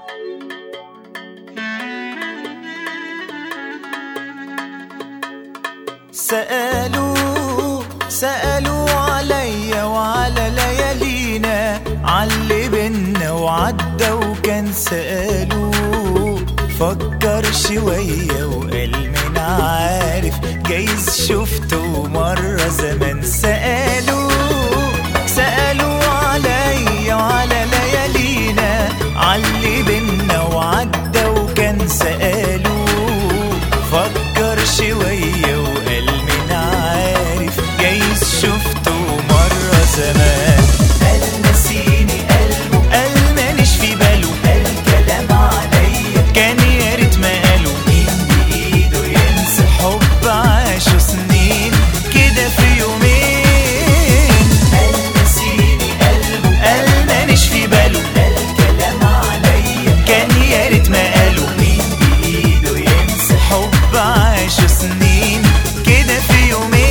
سألوا عليا وعلى ليالينا، عاللي بينا وعدى وكان سألوا. فكر شوية وقال من عارف، جايز شفته مرة زمان. سألوا عليا وعلى ليالينا، عاللي بينا وعدى وكان سألوا. فكر شوية وقال من عارف، جايز شفته مرة زمان. قال نسيني قلبه، قال مانيش في باله، قال كلام عليا كان يا ريت ما قاله. مين بإيده ينسى حب عاشوا سنين كده في يومين؟ قال نسيني قلبه، قال مانيش في باله، قال كلام عليا كان يا ريت ما قاله. مين بإيده ينسى حب عاشوا سنين كده في يومين؟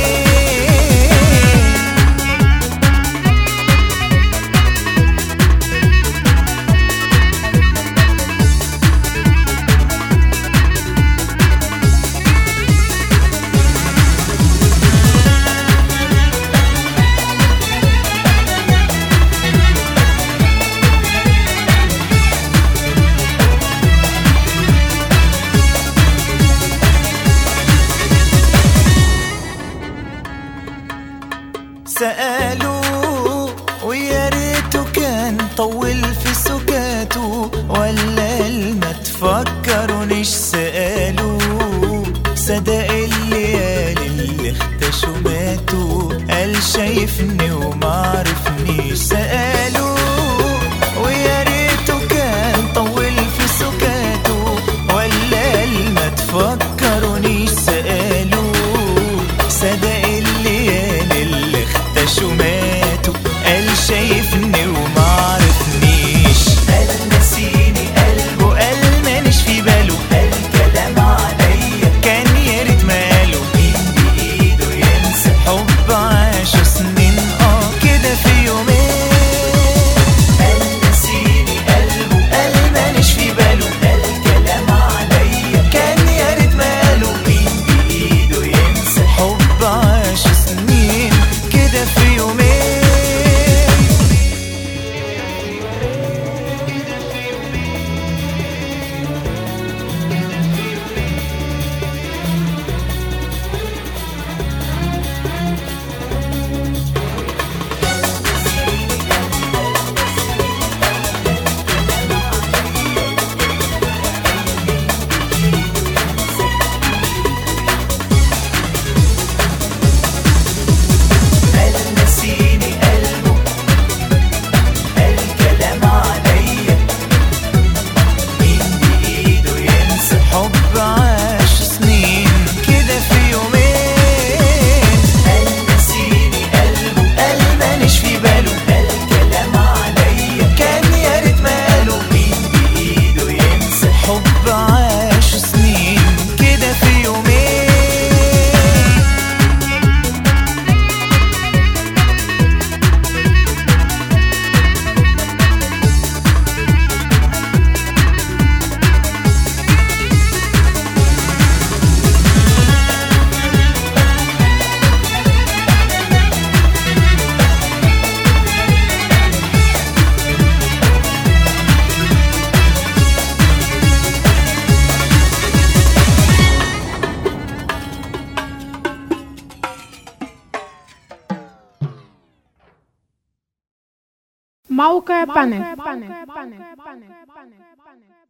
سألوا ويا ريته كان طول في سكاته، ولا ما تفكرونيش سألوا. صدق الليالي اللي اختشوا ماتوا، قال شايفني ومعرفنيش. سألوا ويا ريته كان طول في سكاته، ولا ما تفكرونيش سألوا. صدق الليالي اللي اختشوا ماتوا، قال شايفني ومعرفنيش. قال نسيني قلبه، قال مانيش في باله، قال كلام عليا كان يا ريت ما قاله. مين بإيده ينسى حب عاشوا سنين كده في يومين؟ قال نسيني قلبه، قال مانيش في باله، قال كلام عليا كان يا ريت ما قاله. مين بإيده ينسى حب عاشوا سنين كده في يومين؟ موقع بانل.